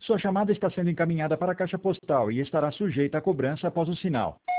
Sua chamada está sendo encaminhada para a caixa postal e estará sujeita a cobrança após o sinal.